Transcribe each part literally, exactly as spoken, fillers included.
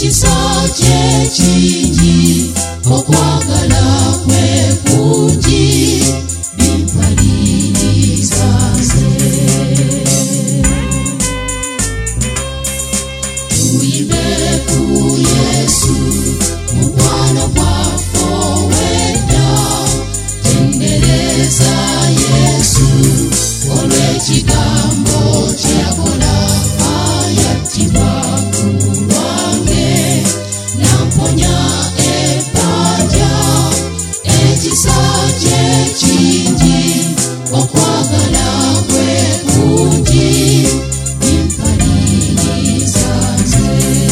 ekisa kye kingi okwagala kwe kungi bimpaliriza nze. Tuyimbe ku Yesu mukwano gwaffe ow'edda, tendereza Yesu olw'ekigambo kye yakola, ayattibwa ku lwange n'amponya ebbanja. Ekisa kye kingi okwagala kwe kungi bimpaliriza nze.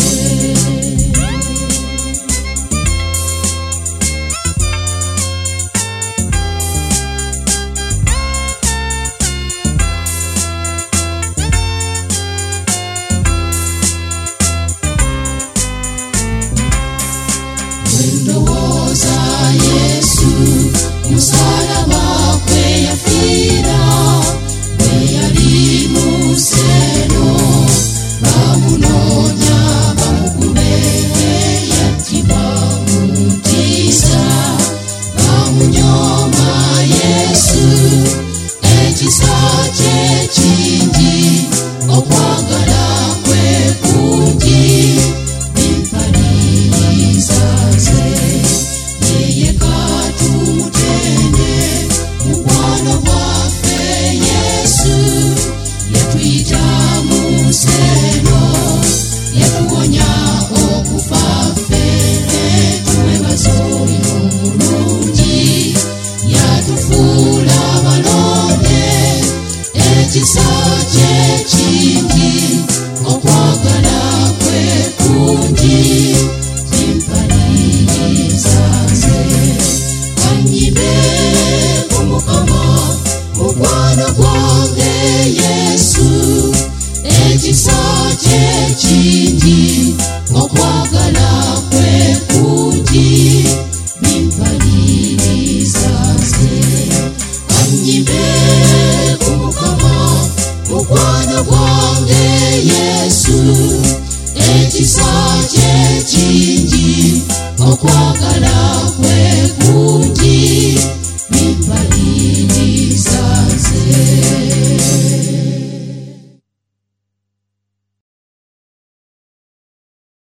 Ndowooza Yesu musalaba kwe yafiira, bwe yali mu nsero bamunoonya bamukube, yattibwa mu ntiisa bamunyooma Yesu. Ekisa kye kingi okwagala kwe kungi bimpaliriza nze. Yeye katumutende mukwano gwaffe Yesu, yatuyita mu nseno, yatuwonya okufa ffe, twebaza oyo omulungi, yatufuula balonde. Ekisa kye kingi okwagala kwe kungi bimpaliriza nze. Kanyime ku Mukama mukwano gwange Yesu, ekisa kye kingi okwagala kwe kungi bimpaliriza nze. Kanyime ku Mukama mukwano gwange Yesu, ekisa kye kingi okwagala